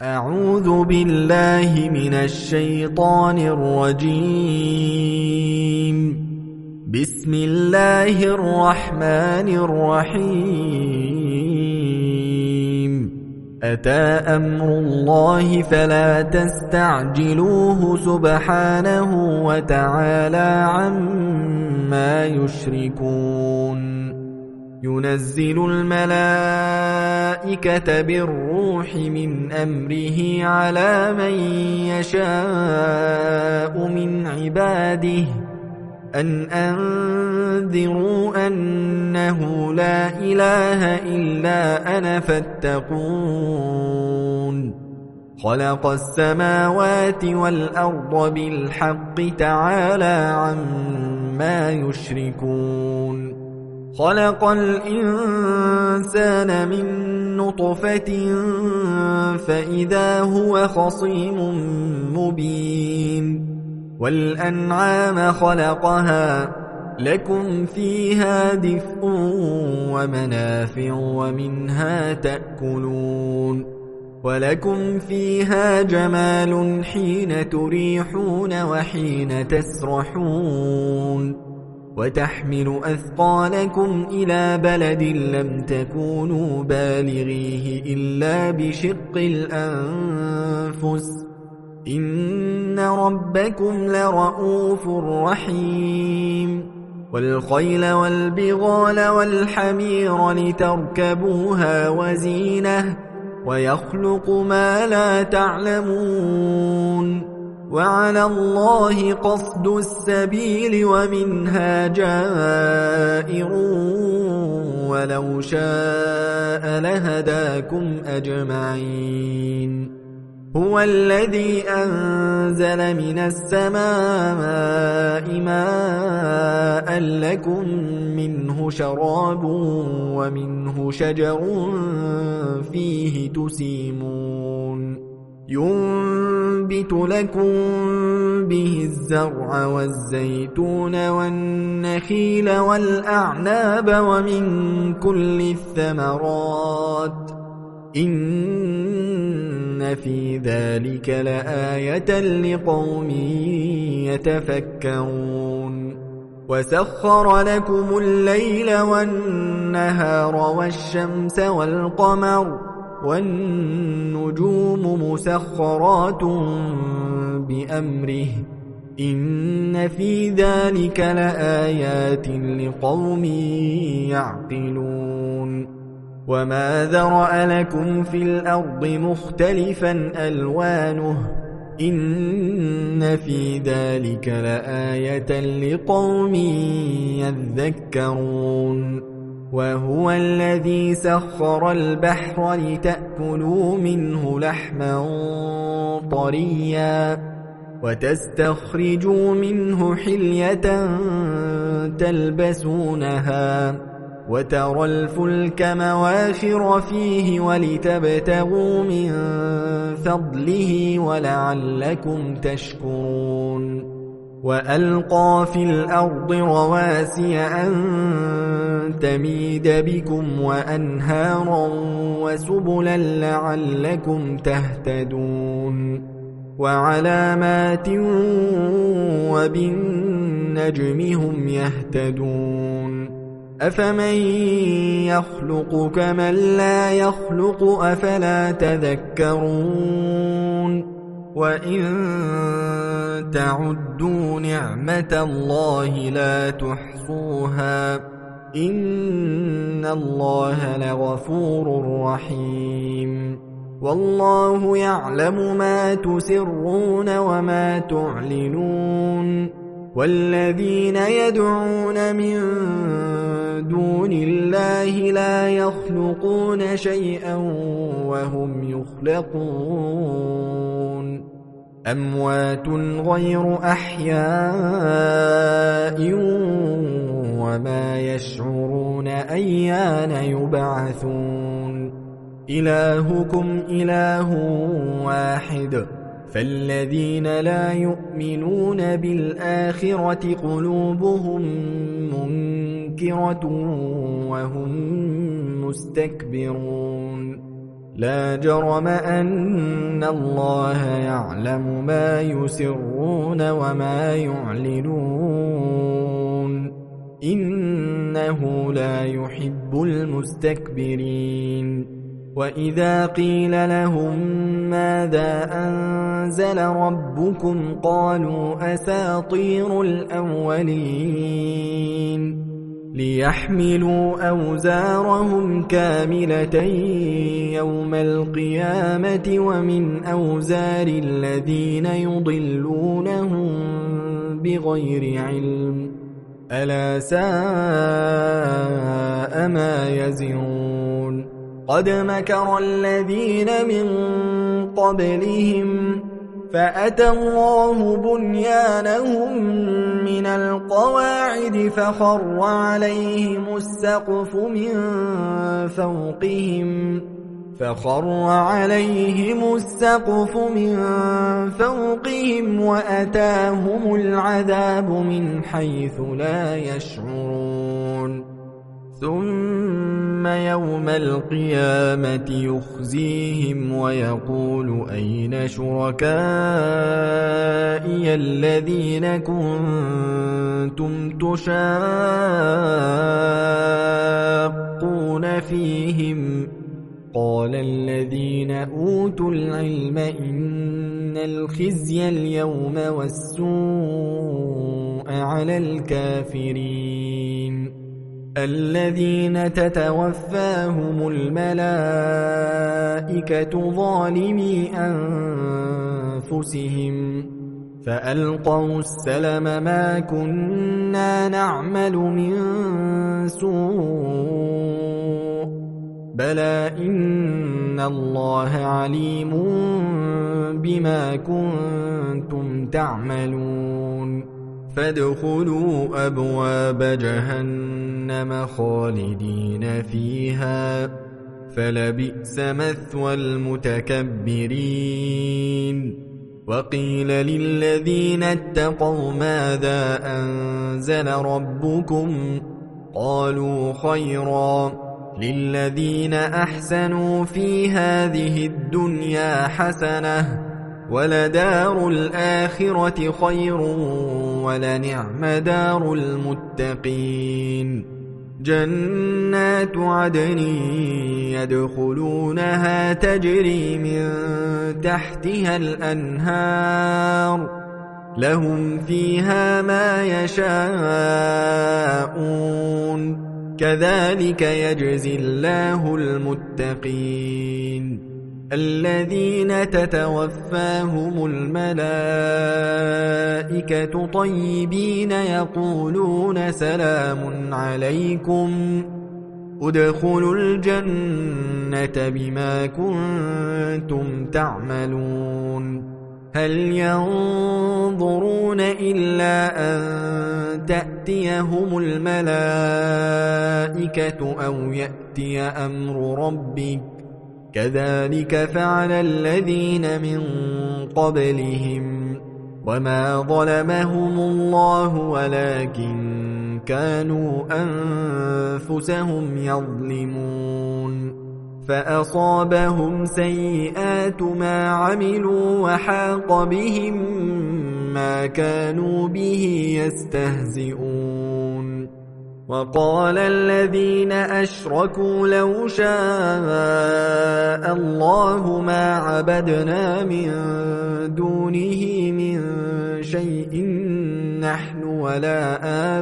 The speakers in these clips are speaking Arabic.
أعوذ بالله من الشيطان الرجيم. بسم الله الرحمن الرحيم. أتى أمر الله فلا تستعجلوه سبحانه وتعالى عما يشركون. ينزل الملائكة بالروح من أمره على من يشاء من عباده أن أنذروا أنه لا إله إلا أنا فاتقون. خلق السماوات والأرض بالحق تعالى عما يشركون. خلق الإنسان من نطفة فإذا هو خصيم مبين. والأنعام خلقها لكم فيها دفء ومنافع ومنها تأكلون. ولكم فيها جمال حين تريحون وحين تسرحون. وتحمل أثقالكم إلى بلد لم تكونوا بالغيه إلا بشق الأنفس إن ربكم لرؤوف رحيم. والخيل والبغال والحمير لتركبوها وزينة ويخلق ما لا تعلمون. وعلى الله قصد السبيل ومنها جائر ولو شاء لهداكم أجمعين. هو الذي أنزل من السماء ماء لكم منه شراب ومنه شجر فيه تسيمون. ينبت لكم به الزرع والزيتون والنخيل والأعناب ومن كل الثمرات إن في ذلك لآية لقوم يتفكرون. وسخر لكم الليل والنهار والشمس والقمر والنجوم مسخرات بأمره إن في ذلك لآيات لقوم يعقلون. وما ذرأ لكم في الأرض مختلفا ألوانه إن في ذلك لآية لقوم يذكرون. وهو الذي سخر البحر لتأكلوا منه لحما طريا وتستخرجوا منه حلية تلبسونها وترى الفلك مواخر فيه ولتبتغوا من فضله ولعلكم تشكرون. وألقى في الأرض رواسي أن تميد بكم وأنهارا وسبلا لعلكم تهتدون. وعلامات وبالنجم هم يهتدون. أفمن يخلق كمن لا يخلق أفلا تذكرون. وإن تعدوا نعمة الله لا تحصوها إن الله لغفور رحيم. والله يعلم ما تسرون وما تعلنون. والذين يدعون من دون الله لا يخلقون شيئا وهم يخلقون. أموات غير أحياء وما يشعرون أيان يبعثون. إلهكم إله واحد فالذين لا يؤمنون بالآخرة قلوبهم منكرة وهم مستكبرون. لا جرم أن الله يعلم ما يسرون وما يعلنون إنه لا يحب المستكبرين وإذا قيل لهم ماذا أنزل ربكم قالوا أساطير الأولين ليحملوا أوزارهم كاملة يوم القيامة ومن أوزار الذين يضلونهم بغير علم ألا ساء ما يزرون قد مكر الذين من قبلهم فأتى الله بنيانهم من القواعد فخر عليهم السقف من فوقهم وأتاهم العذاب من حيث لا يشعرون ثم يوم القيامة يخزيهم ويقول أين شركائي الذين كنتم تشاقون فيهم قال الذين أوتوا العلم إن الخزي اليوم والسوء على الكافرين الذين تتوفاهم الملائكة ظالمي أنفسهم فألقوا السلم ما كنا نعمل من سوء بلى إن الله عليم بما كنتم تعملون فادخلوا أبواب جهنم خالدين فيها فلبئس مثوى المتكبرين وقيل للذين اتقوا ماذا أنزل ربكم قالوا خيرا للذين أحسنوا في هذه الدنيا حسنة ولدار الآخرة خير ولنعم دار المتقين جنات عدن يدخلونها تجري من تحتها الأنهار لهم فيها ما يشاءون كذلك يجزي الله المتقين الذين تتوفاهم الملائكة طيبين يقولون سلام عليكم ادخلوا الجنة بما كنتم تعملون هل ينظرون إلا أن تأتيهم الملائكة أو يأتي أمر ربك كذلك فعل الذين من قبلهم وما ظلمهم الله ولكن كانوا أنفسهم يظلمون فأصابهم سيئات ما عملوا وحاق بهم ما كانوا به يستهزئون وقال الذين أشركوا لو شاء الله ما عبدنا من دونه من شيء نحن ولا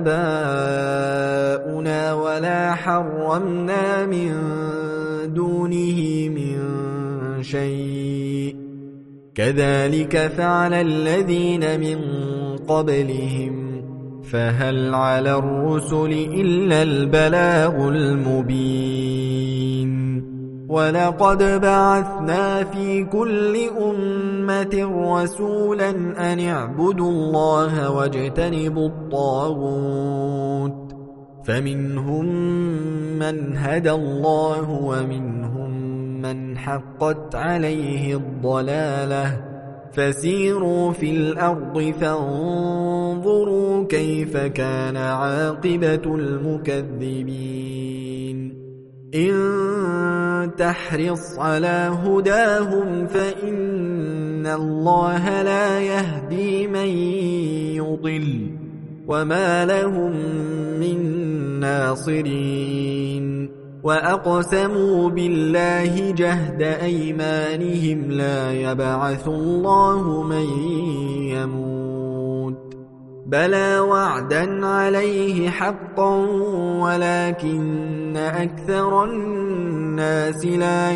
آباؤنا ولا حرمنا من دونه من شيء كذلك فعل الذين من قبلهم فهل على الرسل إلا البلاغ المبين ولقد بعثنا في كل أمة رسولا أن اعبدوا الله واجتنبوا الطاغوت فمنهم من هدى الله ومنهم من حقت عليه الضلالة فسيروا في الأرض فانظروا كيف كان عاقبة المكذبين إن تحرص على هداهم فإن الله لا يهدي من يضل وما لهم من ناصرين وأقسموا بالله جهد أيمانهم لا يبعث الله من يموت بلى وعدا عليه حقا ولكن أكثر الناس لا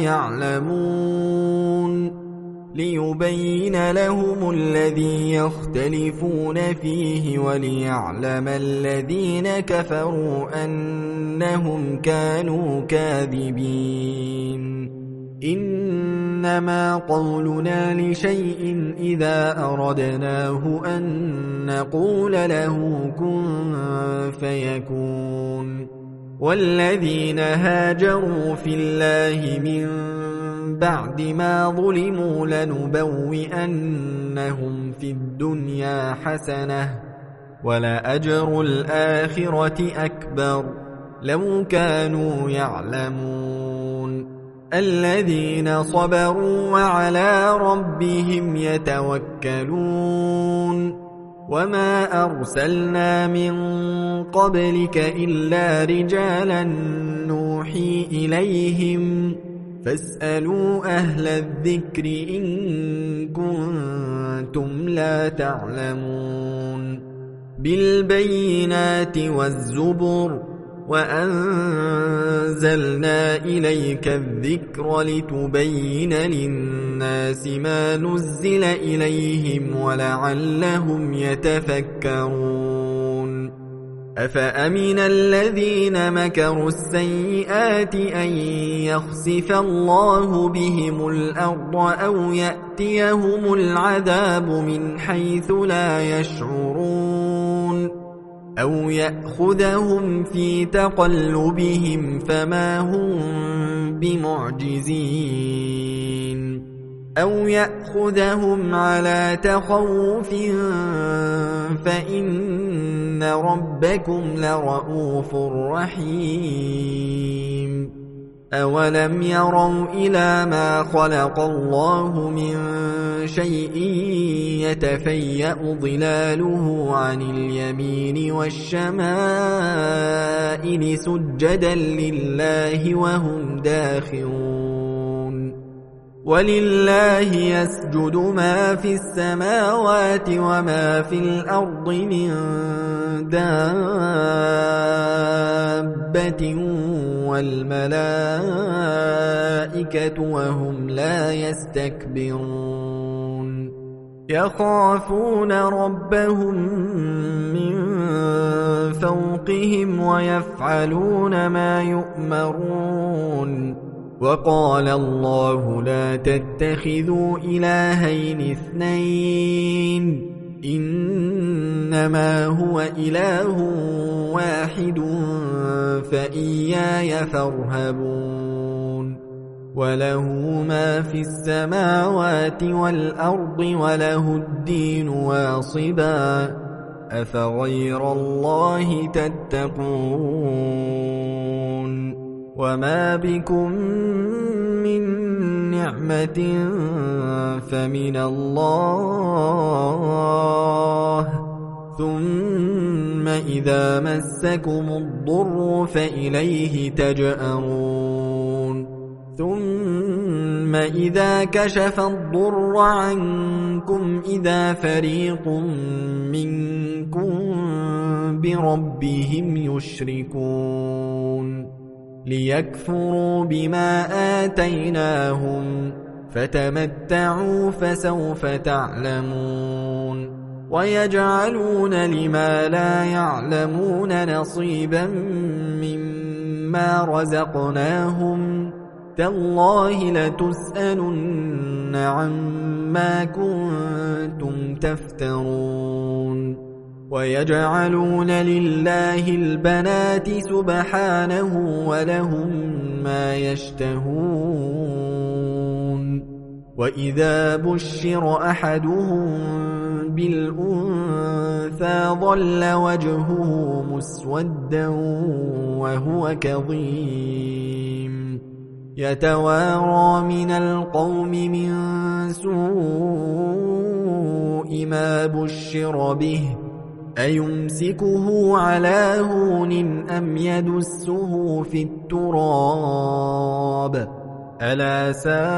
يعلمون ليبين لهم الذي يختلفون فيه وليعلم الذين كفروا أنهم كانوا كاذبين إنما قولنا لشيء إذا أردناه أن نقول له كن فيكون والذين هاجروا في الله من بعد ما ظلموا لنبوئنهم في الدنيا حسنة ولأجر الآخرة أكبر لو كانوا يعلمون الذين صبروا وعلى ربهم يتوكلون وما أرسلنا من قبلك إلا رجالا نوحي إليهم فاسألوا أهل الذكر إن كنتم لا تعلمون بالبينات والزبر وأنزلنا إليك الذكر لتبين للناس ما نزل إليهم ولعلهم يتفكرون أفأمن الذين مكروا السيئات أن يخسف الله بهم الأرض أو يأتيهم العذاب من حيث لا يشعرون أو يأخذهم في تقلبهم فما هم بمعجزين أو يأخذهم على تخوف فإن ربكم لرؤوف رحيم أولم يروا إلى ما خلق الله من شيء يتفيأ ظلاله عن اليمين والشمائل سجدا لله وهم داخرون ولله يسجد ما في السماوات وما في الأرض من دابة والملائكة وهم لا يستكبرون يخافون ربهم من فوقهم ويفعلون ما يؤمرون وقال الله لا تتخذوا إلهين اثنين إنما هو إله واحد فإياي فارهبون وله ما في السماوات والأرض وله الدين واصبا أفغير الله تتقون وما بكم من نعمة فمن الله ثم إذا مسكم الضر فإليه تجأرون ثم إذا كشف الضر عنكم إذا فريق منكم بربهم يشركون ليكفروا بما آتيناهم فتمتعوا فسوف تعلمون ويجعلون لما لا يعلمون نصيبا مما رزقناهم تالله لتسألن عما كنتم تفترون ويجعلون لله البنات سبحانه ولهم ما يشتهون وإذا بشر أحدهم بالأنثى ظل وجهه مسودا وهو كظيم يتوارى من القوم من سوء ما بشر به أيمسكه على هون أم يدسه في التراب ألا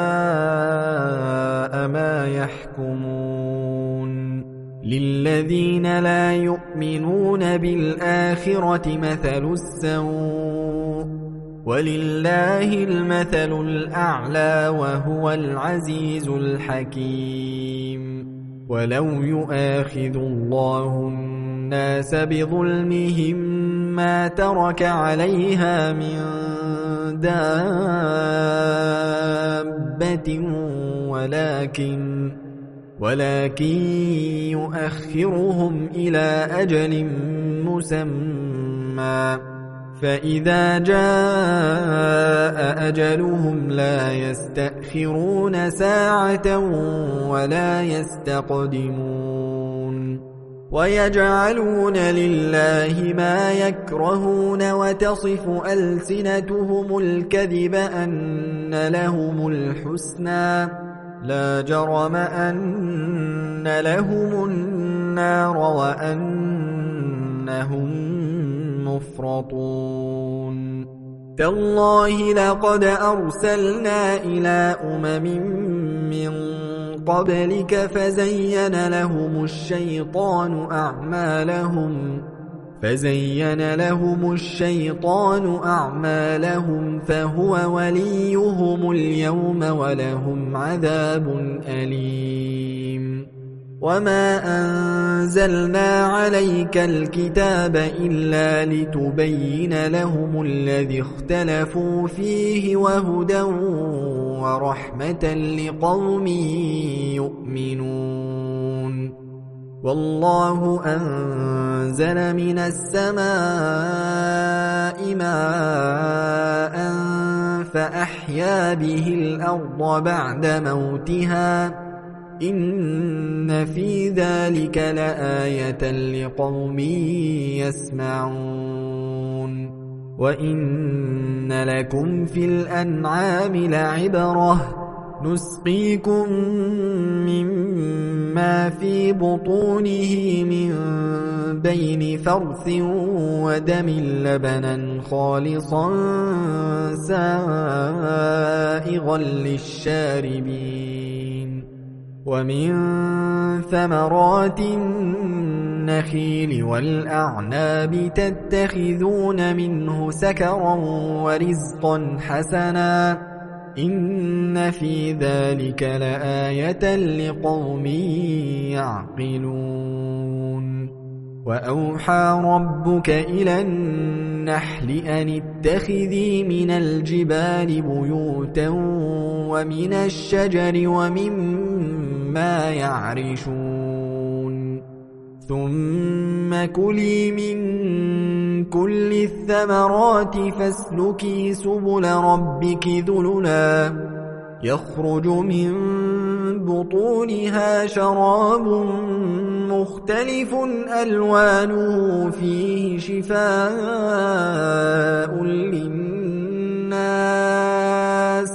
ساء ما يحكمون للذين لا يؤمنون بالآخرة مثل السوء ولله المثل الأعلى وهو العزيز الحكيم ولو يؤاخذ الله الناس بظلمهم ما ترك عليها من دابة ولكن يؤخرهم إلى أجل مسمى فإذا جاء أجلهم لا يستأخرون ساعة ولا يستقدمون ويجعلون لله ما يكرهون وتصف ألسنتهم الكذب أن لهم الحسنى لا جرم أن لهم النار وأنهم مفرطون تالله لقد أرسلنا إلى من قبلك فزين لهم الشيطان أعمالهم فهو وليهم اليوم ولهم عذاب أليم وما أنزلنا عليك الكتاب إلا لتبين لهم الذي اختلفوا فيه وهدى ورحمة لقوم يؤمنون والله أنزل من السماء ماء فأحيا به الأرض بعد موتها إن في ذلك لآية لقوم يسمعون وإن لكم في الأنعام لعبرة نسقيكم مما في بطونه من بين فرث ودم لبنا خالصا سائغا للشاربين ومن ثمرات النخيل والأعناب تتخذون منه سكرا ورزقا حسنا إن في ذلك لآية لقوم يعقلون وأوحى ربك إلى النحل أن اتخذي من الجبال بيوتا ومن الشجر ومما يعرشون ثم كلي من كل الثمرات فاسلكي سبل ربك ذللا يخرج من بطونها شراب مختلف ألوانه فيه شفاء للناس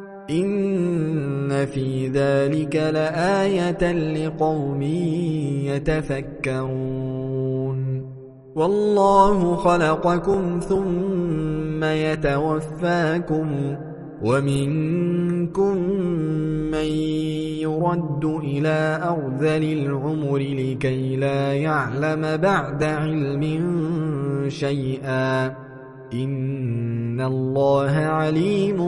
إن في ذلك لآية لقوم يتفكرون والله خلقكم ثم يتوفاكم ومنكم من يرد إلى أرذل العمر لكي لا يعلم بعد علم شيئا إن الله عليم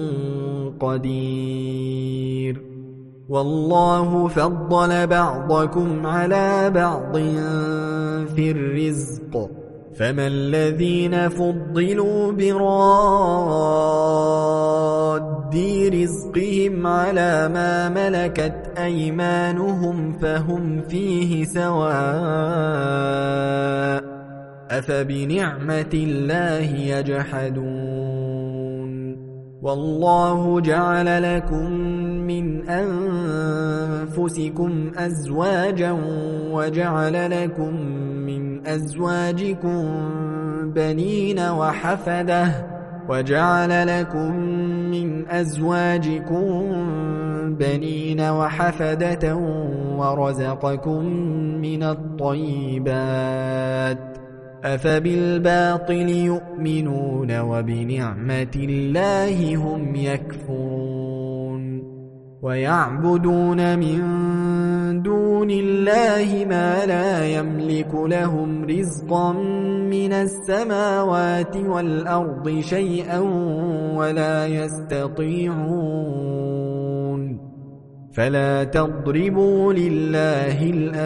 قدير والله فضل بعضكم على بعض في الرزق فما الذين فضلوا براد رزقهم على ما ملكت أيمانهم فهم فيه سواء أفبنعمة الله يجحدون والله جعل لكم من أنفسكم أزواجا وجعل لكم من أزواجكم بنين وحفدة وجعل لكم من أزواجكم بنين وحفدة ورزقكم من الطيبات أفبالباطل يؤمنون وبنعمة الله هم يكفرون ويعبدون من دون الله ما لا يملك لهم رزقا من السماوات والأرض شيئا ولا يستطيعون فلا تضربوا لله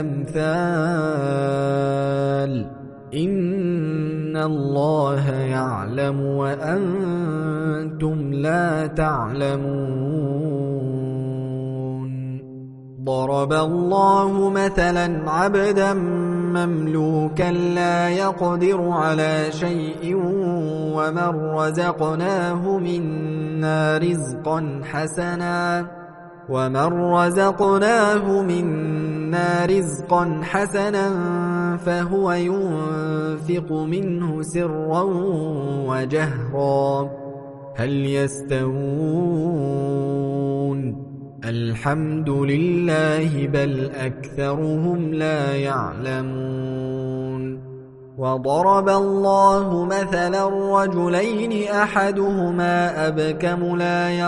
الأمثال إن الله يعلم وأنتم لا تعلمون ضرب الله مثلا عبدا مملوكا لا يقدر على شيء ومن رزقناه منا رزقا حسنا فهو ينفق منه سرا وجهرا هل يستوون الحمد لله بل أكثرهم لا يعلمون وضرب الله مثلا رجلين أحدهما أبكم لا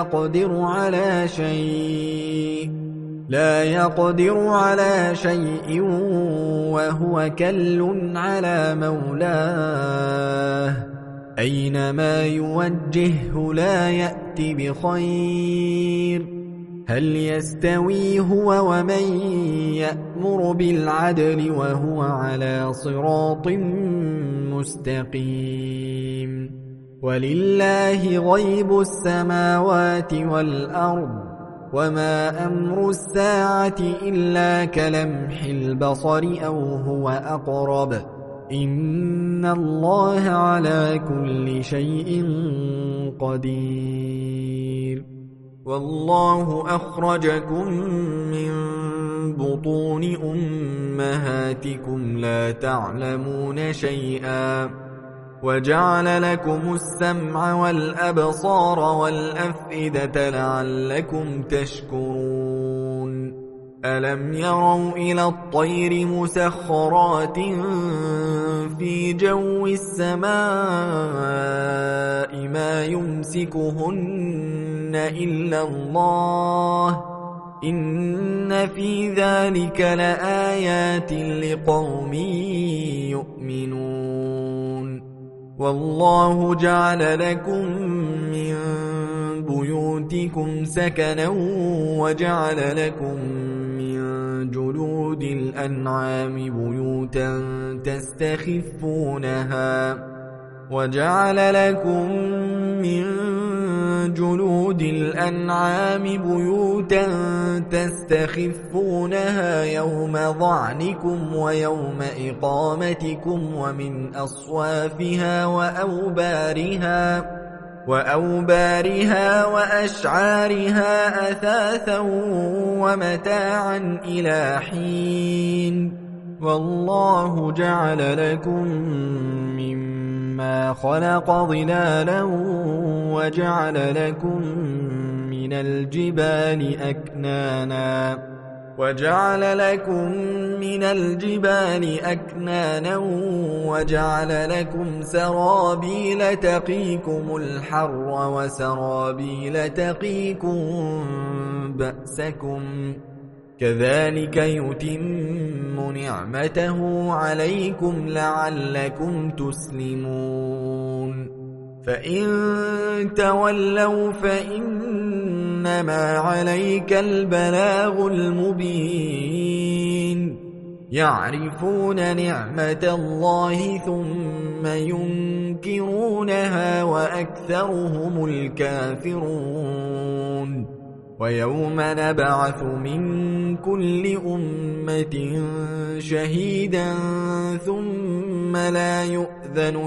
يقدر على شيء وهو كل على مولاه أينما يوجهه لا يأت بخير هل يستوي هو ومن يأمر بالعدل وهو على صراط مستقيم ولله غيب السماوات والأرض وما أمر الساعة إلا كلمح البصر أو هو أقرب إن الله على كل شيء قدير والله أخرجكم من بطون أمهاتكم لا تعلمون شيئا وجعل لكم السمع والأبصار والأفئدة لعلكم تشكرون ألم يروا إلى الطير مسخرات في جو السماء ما يمسكهن إلا الله إن في ذلك لآيات لقوم يؤمنون والله جعل لكم من بيوتكم سكنا وجعل لكم من جلود الأنعام بيوتا تستخفونها يوم ظعنكم ويوم إقامتكم ومن أصوافها وأوبارها وأشعارها أثاثا ومتاعا إلى حين والله جعل لكم مما خلق ظلالا وجعل لكم من الجبال أكنانا وجعل لكم سرابيل تقيكم الحر وسرابيل تقيكم بأسكم كذلك يتم نعمته عليكم لعلكم تسلمون فإن تولوا فإنما عليك البلاغ المبين يعرفون نعمة الله ثم ينكرونها وأكثرهم الكافرون ويوم نبعث من كل أمة شهيدا ثم لا يؤذن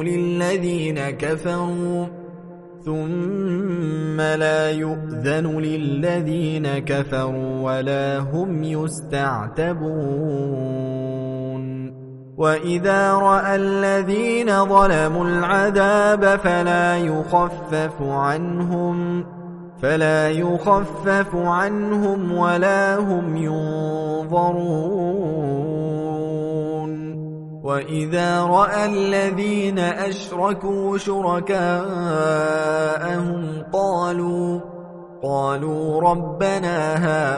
للذين كفروا ولا هم يستعتبون وإذا رأى الذين ظلموا العذاب فلا يخفف عنهم ولا هم ينظرون وإذا رأى الذين أشركوا شركاءهم قالوا ربنا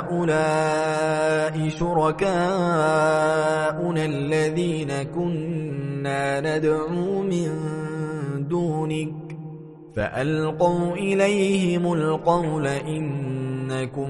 هؤلاء شركاؤنا الذين كنا ندعو من دونك فألقوا إليهم القول إنكم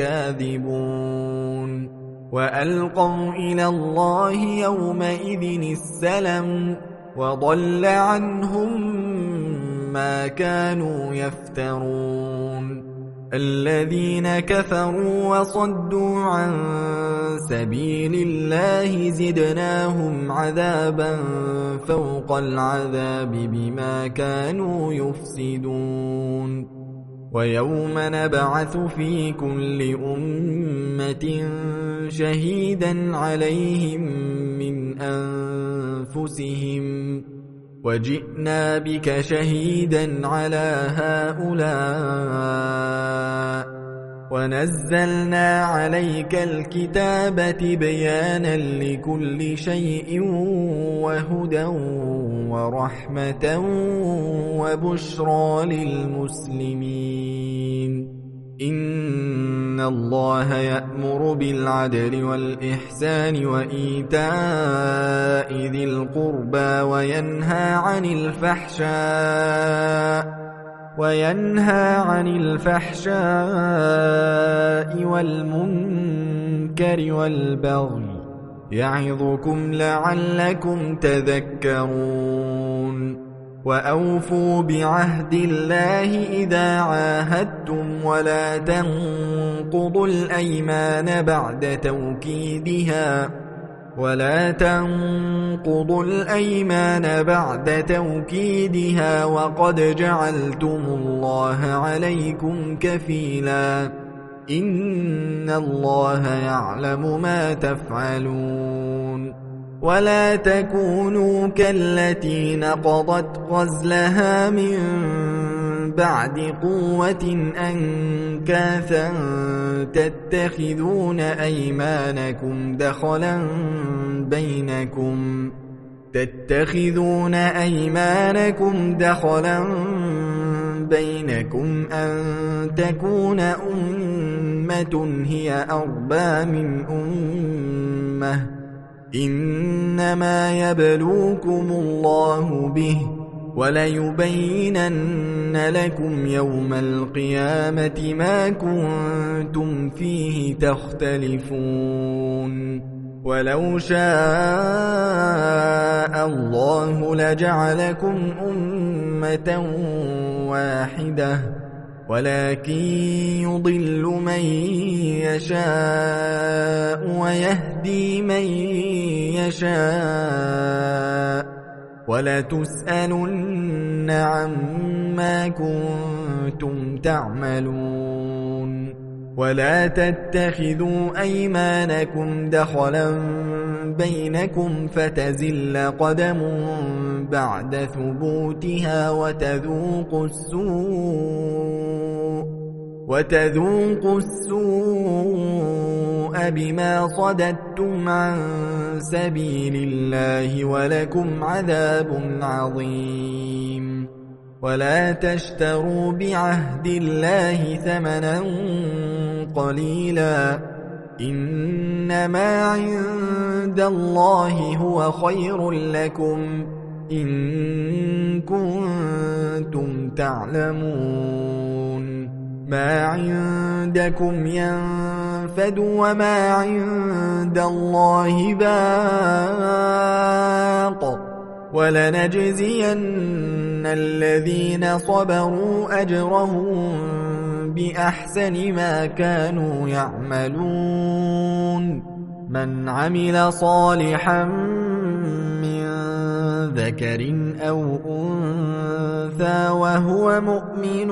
لكاذبون وألقوا إلى الله يومئذ السلم وضل عنهم ما كانوا يفترون الذين كفروا وصدوا عن سبيل الله زدناهم عذابا فوق العذاب بما كانوا يفسدون ويوم نبعث في كل أمة شهيدا عليهم من أنفسهم وجئنا بك شهيدا على هؤلاء ونزلنا عليك الكتاب تبيانا لكل شيء وهدى ورحمة وبشرى للمسلمين إن الله يأمر بالعدل والإحسان وإيتاء ذي القربى وينهى عن الفحشاء والمنكر والبغي يعظكم لعلكم تذكرون وأوفوا بعهد الله إذا عاهدتم ولا تنقضوا الأيمان بعد توكيدها وقد جعلتم الله عليكم كفيلا إن الله يعلم ما تفعلون ولا تكونوا كالتي نقضت غزلها من بعد قوة أنكاثا تتخذون أيمانكم دخلا بينكم أن تكون أمة هي أربى من أمة إنما يبلوكم الله به وليبينن لكم يوم القيامة ما كنتم فيه تختلفون ولو شاء الله لجعلكم أمة واحدة ولكن يضل من يشاء ويهدي من يشاء ولتسألن عما كنتم تعملون ولا تتخذوا أيمانكم دخلا بينكم فتزل قدم بعد ثبوتها وتذوقوا السوء بما صددتم عن سبيل الله ولكم عذاب عظيم ولا تشتروا بعهد الله ثمنا قليلا إنما عند الله هو خير لكم إن كنتم تعلمون ما عندكم ينفد وما عند الله باق ولنجزين الذين صبروا أجرهم بأحسن ما كانوا يعملون من عمل صالحا من ذكر أو أنثى وهو مؤمن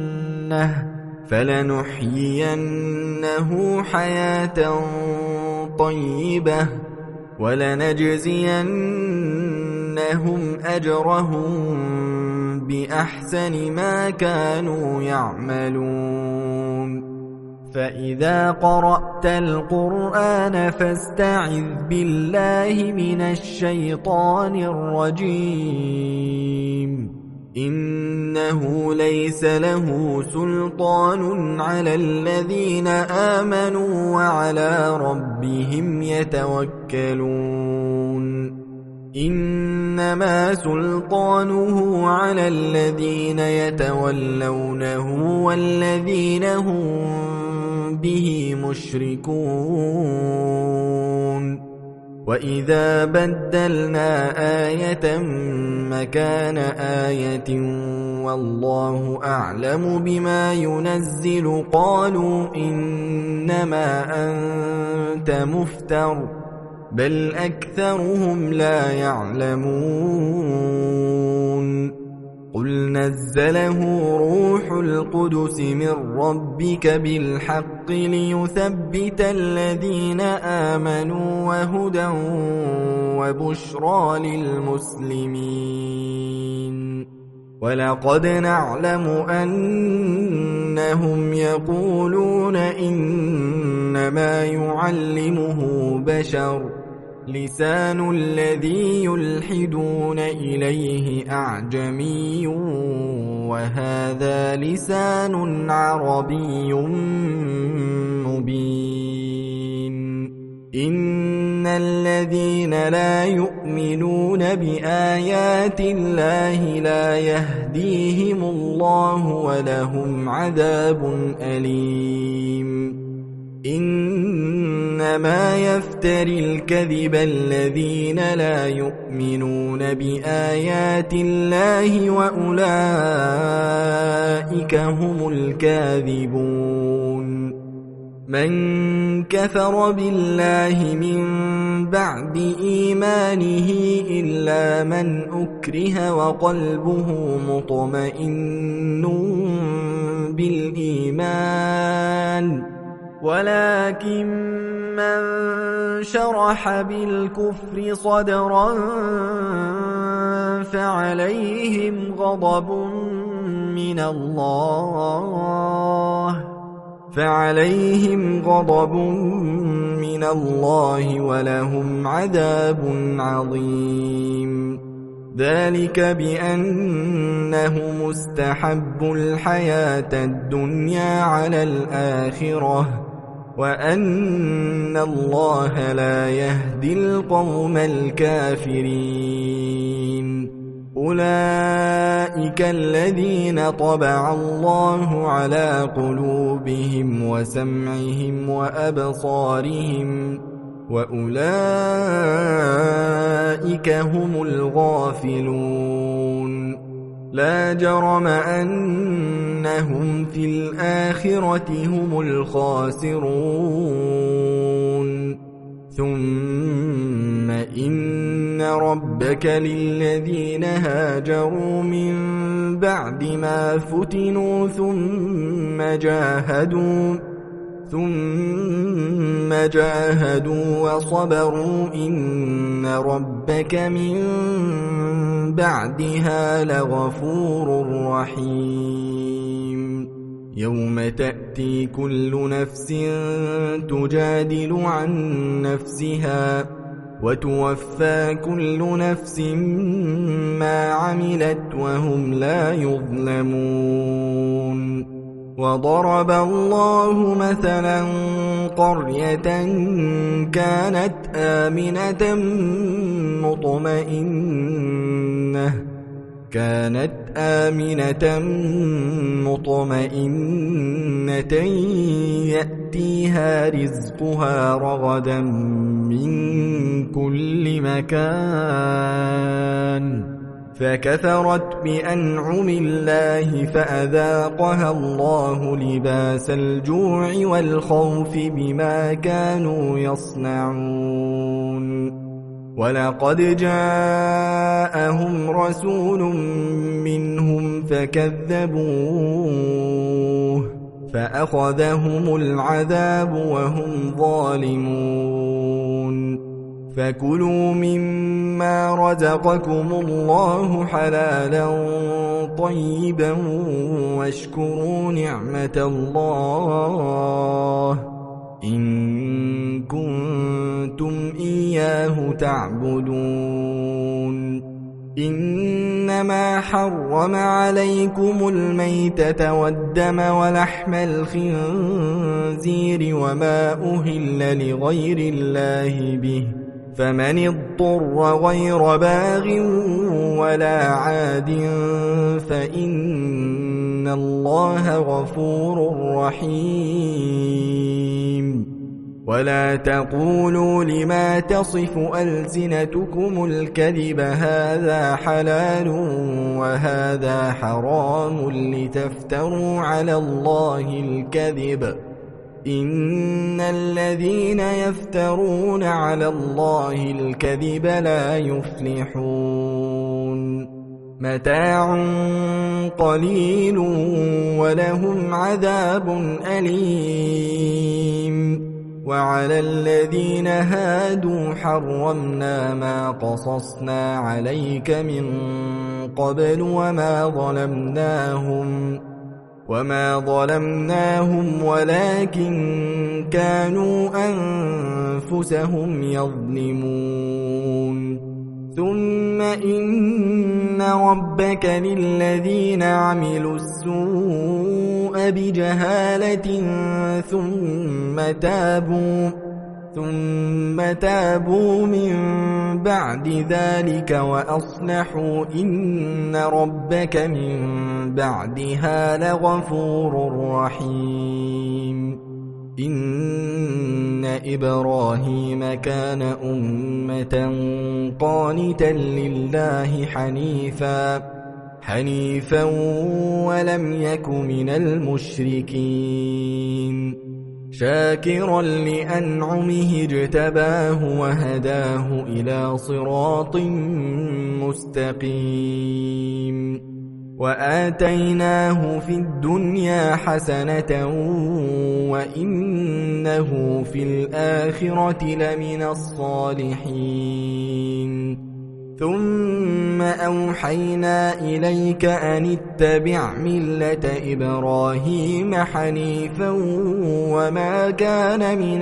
فلنحيينه حياة طيبة ولنجزينهم أجرهم بأحسن ما كانوا يعملون فإذا قرأت القرآن فاستعذ بالله من الشيطان الرجيم إنه ليس له سلطان على الذين آمنوا وعلى ربهم يتوكلون إنما سلطانه على الذين يتولونه والذين هم به مشركون وإذا بدلنا آية مكان آية والله أعلم بما ينزل قالوا إنما أنت مفتر بل أكثرهم لا يعلمون قل نزله روح القدس من ربك بالحق ليثبت الذين آمنوا وهدى وبشرى للمسلمين ولقد نعلم أنهم يقولون إنما يعلمه بشر لسان الذي يلحدون إليه أعجمي وهذا لسان عربي مبين إن الذين لا يؤمنون بآيات الله لا يهديهم الله ولهم عذاب أليم إنما يفتري الكذب الذين لا يؤمنون بآيات الله وأولئك هم الكاذبون من كفر بالله من بعد إيمانه إلا من أكره وقلبه مطمئن بالإيمان ولكن من شرح بالكفر صدرا فعليهم غضب من الله ولهم عذاب عظيم ذلك بأنهم استحبوا الحياة الدنيا على الآخرة وأن الله لا يهدي القوم الكافرين أولئك الذين طبع الله على قلوبهم وسمعهم وأبصارهم وأولئك هم الغافلون لا جرم أنهم في الآخرة هم الخاسرون ثم إن ربك للذين هاجروا من بعد ما فتنوا ثم جاهدوا وصبروا إن ربك من بعدها لغفور رحيم يوم تأتي كل نفس تجادل عن نفسها وتوفى كل نفس ما عملت وهم لا يظلمون وضرب الله مثلا قرية كانت آمنة مطمئنة يأتيها رزقها رغدا من كل مكان فكفرت بأنعم الله فأذاقها الله لباس الجوع والخوف بما كانوا يصنعون ولقد جاءهم رسول منهم فأخذهم العذاب وهم ظالمون فكلوا مما رزقكم الله حلالا طيبا واشكروا نعمة الله إن كنتم إياه تعبدون إنما حرم عليكم الميتة والدم ولحم الخنزير وما أهل لغير الله به فمن اضطر غير باغ ولا عاد فإن الله غفور رحيم ولا تقولوا لما تصف ألسنتكم الكذب هذا حلال وهذا حرام لتفتروا على الله الكذب إن الذين يفترون على الله الكذب لا يفلحون متاع قليل ولهم عذاب أليم وعلى الذين هادوا حرمنا ما قصصنا عليك من قبل وما ظلمناهم ولكن كانوا أنفسهم يظلمون ثم إن ربك للذين عملوا السوء بجهالة ثم تابوا من بعد ذلك وأصلحوا إن ربك من بعدها لغفور رحيم إن إبراهيم كان أمة قانتا لله حنيفا ولم يك من المشركين شاكرا لأنعمه اجتباه وهداه إلى صراط مستقيم وآتيناه في الدنيا حسنة وإنه في الآخرة لمن الصالحين ثم أوحينا إليك أن اتبع ملة إبراهيم حنيفا وما كان من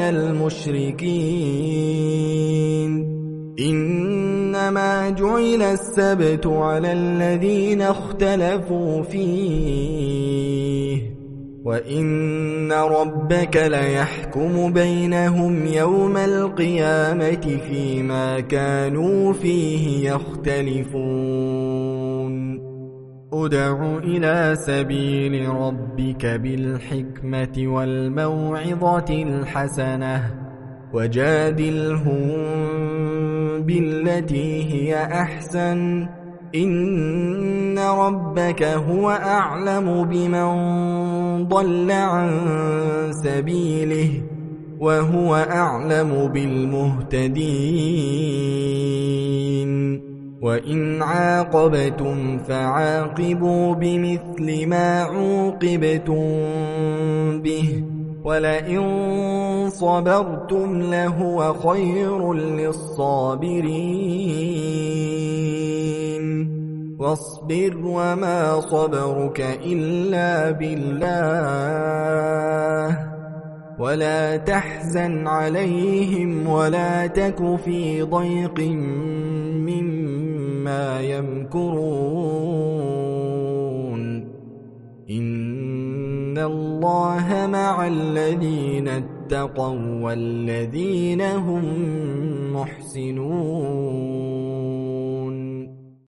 المشركين إنما جعل السبت على الذين اختلفوا فيه وإن ربك ليحكم بينهم يوم القيامة فيما كانوا فيه يختلفون ادع إلى سبيل ربك بالحكمة والموعظة الحسنة وجادلهم بالتي هي أحسن إن ربك هو أعلم بمن ضل عن سبيله وهو أعلم بالمهتدين وإن عاقبتم فعاقبوا بمثل ما عوقبتم به ولئن صبرتم لهو خير للصابرين واصبر وما صبرك إلا بالله ولا تحزن عليهم ولا تك في ضيق مما يمكرون إن الله مع الذين اتقوا والذين هم محسنون